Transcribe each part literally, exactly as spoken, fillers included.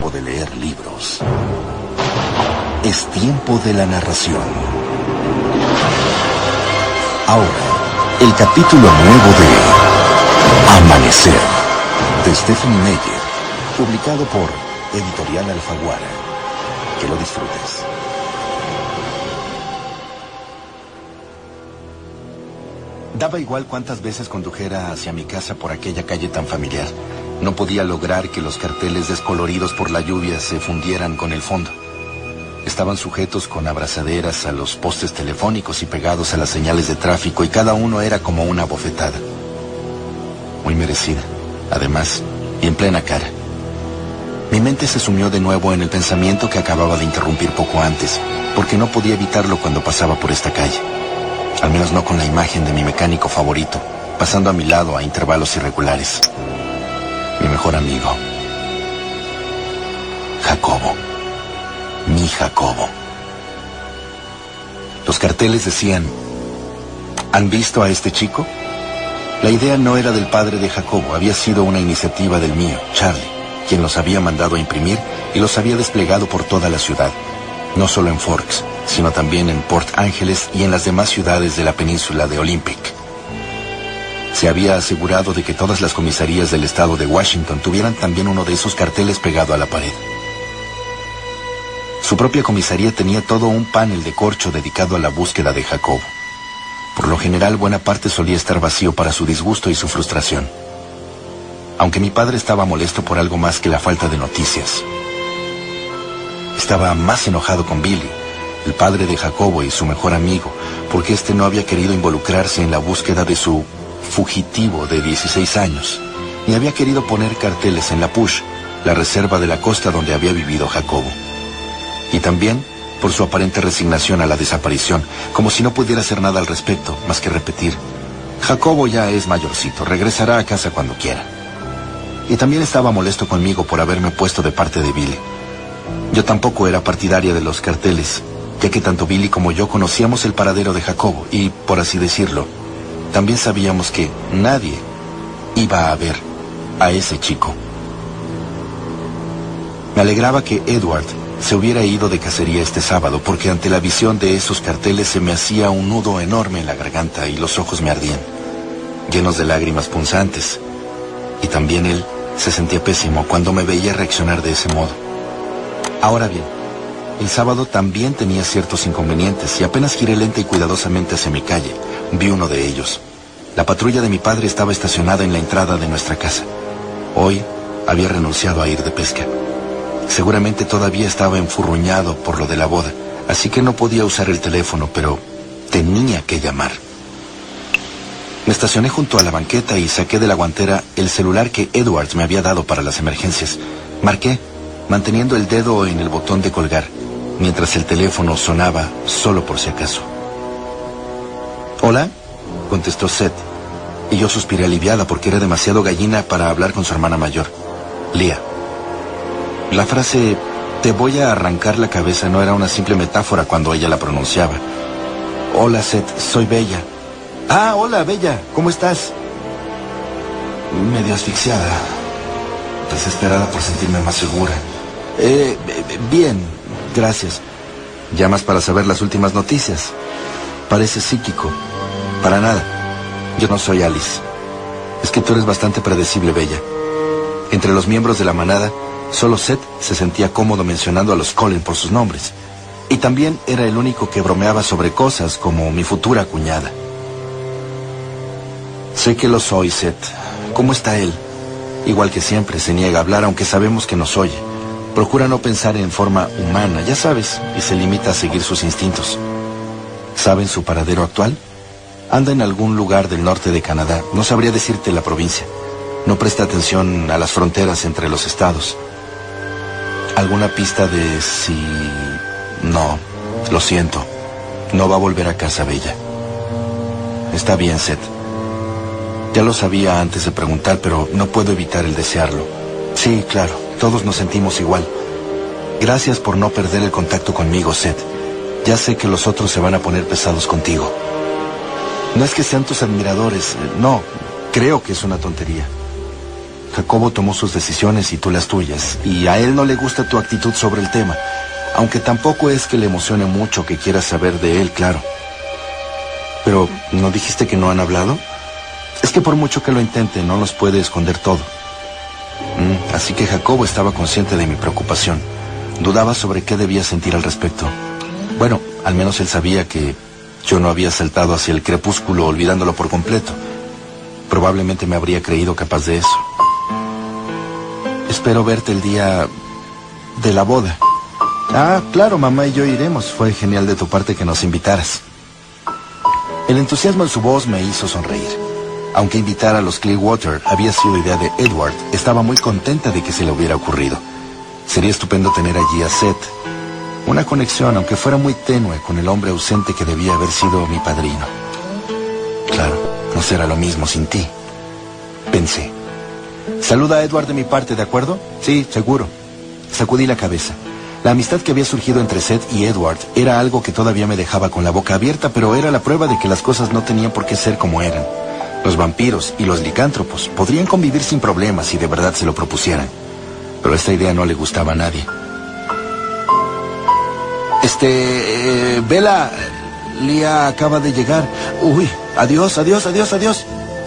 tiempo de leer libros. Es tiempo de la narración. Ahora, el capítulo nuevo de Amanecer, de Stephenie Meyer, publicado por Editorial Alfaguara. Que lo disfrutes. Daba igual cuántas veces condujera hacia mi casa por aquella calle tan familiar. No podía lograr que los carteles descoloridos por la lluvia se fundieran con el fondo. Estaban sujetos con abrazaderas a los postes telefónicos y pegados a las señales de tráfico, y cada uno era como una bofetada. Muy merecida, además, y en plena cara. Mi mente se sumió de nuevo en el pensamiento que acababa de interrumpir poco antes, porque no podía evitarlo cuando pasaba por esta calle. Al menos no con la imagen de mi mecánico favorito, pasando a mi lado a intervalos irregulares. Mi mejor amigo. Jacobo. Mi Jacobo. Los carteles decían: ¿han visto a este chico? La idea no era del padre de Jacobo, había sido una iniciativa del mío, Charlie, quien los había mandado a imprimir y los había desplegado por toda la ciudad. No solo en Forks, sino también en Port Ángeles y en las demás ciudades de la península de Olympic. Se había asegurado de que todas las comisarías del estado de Washington tuvieran también uno de esos carteles pegado a la pared. Su propia comisaría tenía todo un panel de corcho dedicado a la búsqueda de Jacobo. Por lo general, buena parte solía estar vacío para su disgusto y su frustración. Aunque mi padre estaba molesto por algo más que la falta de noticias. Estaba más enojado con Billy, el padre de Jacobo y su mejor amigo, porque éste no había querido involucrarse en la búsqueda de su fugitivo de dieciséis años, ni había querido poner carteles en la Push, la reserva de la costa donde había vivido Jacobo. Y también por su aparente resignación a la desaparición, como si no pudiera hacer nada al respecto, más que repetir: Jacobo ya es mayorcito, regresará a casa cuando quiera. Y también estaba molesto conmigo por haberme puesto de parte de Billy. Yo tampoco era partidaria de los carteles, ya que tanto Billy como yo conocíamos el paradero de Jacobo y, por así decirlo, también sabíamos que nadie iba a ver a ese chico. Me alegraba que Edward se hubiera ido de cacería este sábado, porque ante la visión de esos carteles se me hacía un nudo enorme en la garganta y los ojos me ardían, llenos de lágrimas punzantes. Y también él se sentía pésimo cuando me veía reaccionar de ese modo. Ahora bien, el sábado también tenía ciertos inconvenientes y apenas giré lenta y cuidadosamente hacia mi calle, vi uno de ellos. La patrulla de mi padre estaba estacionada en la entrada de nuestra casa. Hoy había renunciado a ir de pesca. Seguramente todavía estaba enfurruñado por lo de la boda, así que no podía usar el teléfono, pero tenía que llamar. Me estacioné junto a la banqueta y saqué de la guantera el celular que Edwards me había dado para las emergencias. Marqué, manteniendo el dedo en el botón de colgar, mientras el teléfono sonaba solo por si acaso. «Hola», contestó Seth, y yo suspiré aliviada porque era demasiado gallina para hablar con su hermana mayor, Leah. La frase «te voy a arrancar la cabeza» no era una simple metáfora cuando ella la pronunciaba. «Hola, Seth, soy Bella». «Ah, hola, Bella, ¿cómo estás?» Medio asfixiada, desesperada por sentirme más segura. Eh, bien, gracias. ¿Llamas para saber las últimas noticias? Parece psíquico. Para nada. Yo no soy Alice. Es que tú eres bastante predecible, Bella. Entre los miembros de la manada, solo Seth se sentía cómodo mencionando a los Cullen por sus nombres. Y también era el único que bromeaba sobre cosas como mi futura cuñada. Sé que lo soy, Seth. ¿Cómo está él? Igual que siempre, se niega a hablar aunque sabemos que nos oye. Procura no pensar en forma humana, ya sabes, y se limita a seguir sus instintos. ¿Saben su paradero actual? Anda en algún lugar del norte de Canadá, no sabría decirte la provincia. No presta atención a las fronteras entre los estados. ¿Alguna pista de si...? No, lo siento. No va a volver a casa, Bella. Está bien, Seth. Ya lo sabía antes de preguntar, pero no puedo evitar el desearlo. Sí, claro, todos nos sentimos igual. Gracias por no perder el contacto conmigo, Seth. Ya sé que los otros se van a poner pesados contigo. No es que sean tus admiradores, no, creo que es una tontería. Jacobo tomó sus decisiones y tú las tuyas, y a él no le gusta tu actitud sobre el tema, aunque tampoco es que le emocione mucho que quieras saber de él, claro. Pero, ¿no dijiste que no han hablado? Es que por mucho que lo intente, no nos puede esconder todo. Mm, así que Jacobo estaba consciente de mi preocupación. Dudaba sobre qué debía sentir al respecto. Bueno, al menos él sabía que yo no había saltado hacia el crepúsculo olvidándolo por completo. Probablemente me habría creído capaz de eso. Espero verte el día de la boda. Ah, claro, mamá y yo iremos. Fue genial de tu parte que nos invitaras. El entusiasmo en su voz me hizo sonreír. Aunque invitar a los Clearwater había sido idea de Edward, estaba muy contenta de que se le hubiera ocurrido. Sería estupendo tener allí a Seth. Una conexión, aunque fuera muy tenue, con el hombre ausente que debía haber sido mi padrino. Claro, no será lo mismo sin ti, pensé. Saluda a Edward de mi parte, ¿de acuerdo? Sí, seguro. Sacudí la cabeza. La amistad que había surgido entre Seth y Edward era algo que todavía me dejaba con la boca abierta, pero era la prueba de que las cosas no tenían por qué ser como eran. Los vampiros y los licántropos podrían convivir sin problemas si de verdad se lo propusieran. Pero esta idea no le gustaba a nadie. Este... Eh, Bella... Lia acaba de llegar. Uy, adiós, adiós, adiós, adiós.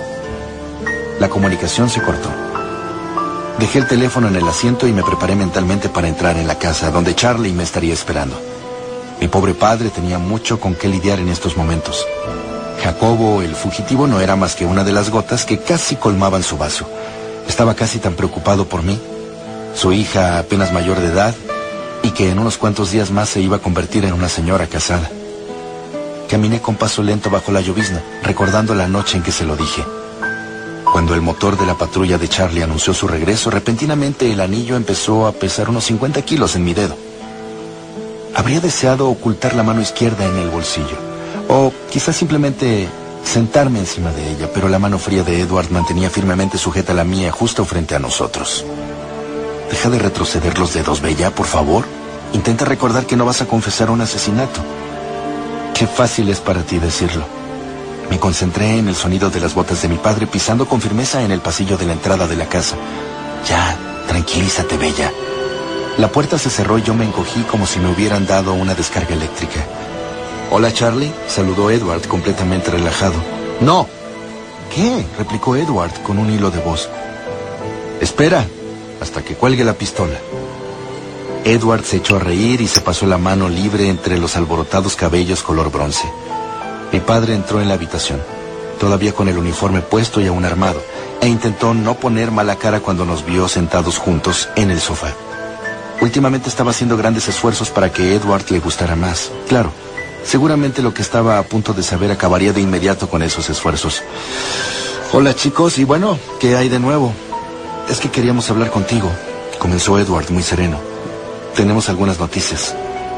La comunicación se cortó. Dejé el teléfono en el asiento y me preparé mentalmente para entrar en la casa, donde Charlie me estaría esperando. Mi pobre padre tenía mucho con qué lidiar en estos momentos. Jacobo, el fugitivo, no era más que una de las gotas que casi colmaban su vaso. Estaba casi tan preocupado por mí, su hija apenas mayor de edad, y que en unos cuantos días más se iba a convertir en una señora casada. Caminé con paso lento bajo la llovizna, recordando la noche en que se lo dije. Cuando el motor de la patrulla de Charlie anunció su regreso, repentinamente el anillo empezó a pesar unos cincuenta kilos en mi dedo. Habría deseado ocultar la mano izquierda en el bolsillo, o quizás simplemente sentarme encima de ella, pero la mano fría de Edward mantenía firmemente sujeta la mía justo frente a nosotros. Deja de retroceder los dedos, Bella, por favor. Intenta recordar que no vas a confesar un asesinato. Qué fácil es para ti decirlo. Me concentré en el sonido de las botas de mi padre pisando con firmeza en el pasillo de la entrada de la casa. Ya, tranquilízate, Bella. La puerta se cerró y yo me encogí como si me hubieran dado una descarga eléctrica. Hola, Charlie, saludó Edward completamente relajado. ¡No! ¿Qué? Replicó Edward con un hilo de voz. Espera, hasta que cuelgue la pistola. Edward se echó a reír y se pasó la mano libre entre los alborotados cabellos color bronce. Mi padre entró en la habitación, todavía con el uniforme puesto y aún armado, e intentó no poner mala cara cuando nos vio sentados juntos en el sofá. Últimamente estaba haciendo grandes esfuerzos para que Edward le gustara más. Claro, seguramente lo que estaba a punto de saber acabaría de inmediato con esos esfuerzos. Hola, chicos, y bueno, ¿qué hay de nuevo? Es que queríamos hablar contigo, comenzó Edward muy sereno. Tenemos algunas noticias.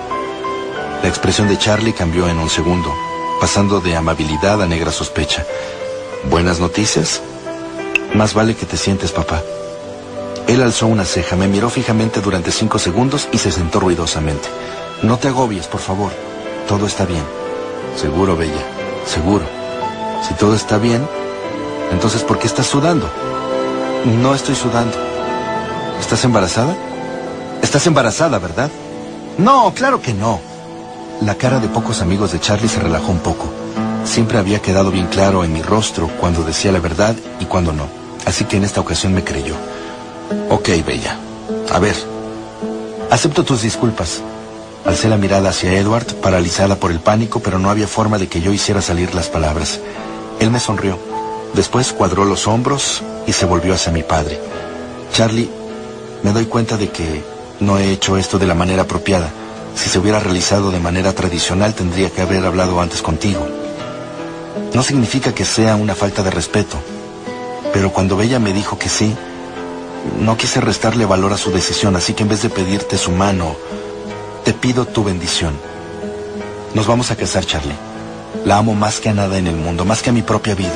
La expresión de Charlie cambió en un segundo, pasando de amabilidad a negra sospecha. ¿Buenas noticias? Más vale que te sientes, papá. Él alzó una ceja, me miró fijamente durante cinco segundos y se sentó ruidosamente. No te agobies, por favor. Todo está bien. Seguro, Bella, seguro. Si todo está bien, entonces ¿por qué estás sudando? No estoy sudando. ¿Estás embarazada? Estás embarazada, ¿verdad? No, claro que no. La cara de pocos amigos de Charlie se relajó un poco. Siempre había quedado bien claro en mi rostro cuando decía la verdad y cuando no. Así que en esta ocasión me creyó. Ok, Bella. A ver. Acepto tus disculpas. Alcé la mirada hacia Edward, paralizada por el pánico, pero no había forma de que yo hiciera salir las palabras. Él me sonrió. Después cuadró los hombros y se volvió hacia mi padre. Charlie, me doy cuenta de que no he hecho esto de la manera apropiada. Si se hubiera realizado de manera tradicional, tendría que haber hablado antes contigo. No significa que sea una falta de respeto, pero cuando Bella me dijo que sí, no quise restarle valor a su decisión, así que en vez de pedirte su mano, te pido tu bendición. Nos vamos a casar, Charlie. La amo más que a nada en el mundo, más que a mi propia vida.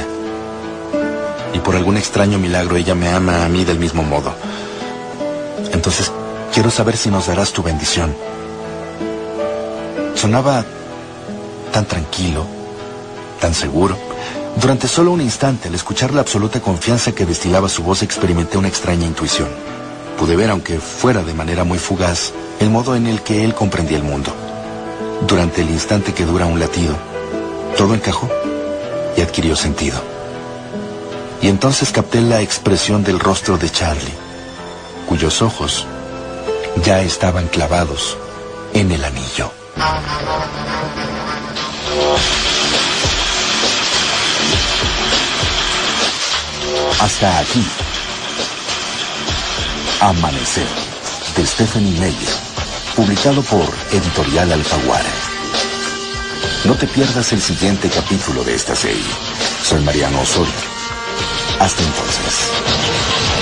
Y por algún extraño milagro ella me ama a mí del mismo modo. Entonces, quiero saber si nos darás tu bendición. Sonaba tan tranquilo, tan seguro. Durante solo un instante, al escuchar la absoluta confianza que destilaba su voz, experimenté una extraña intuición. Pude ver, aunque fuera de manera muy fugaz, el modo en el que él comprendía el mundo. Durante el instante que dura un latido, todo encajó y adquirió sentido. Y entonces capté la expresión del rostro de Charlie, cuyos ojos ya estaban clavados en el anillo. Hasta aquí. Amanecer, de Stephanie Meyer, publicado por Editorial Alfaguara. No te pierdas el siguiente capítulo de esta serie. Soy Mariano Osorio. Hasta entonces.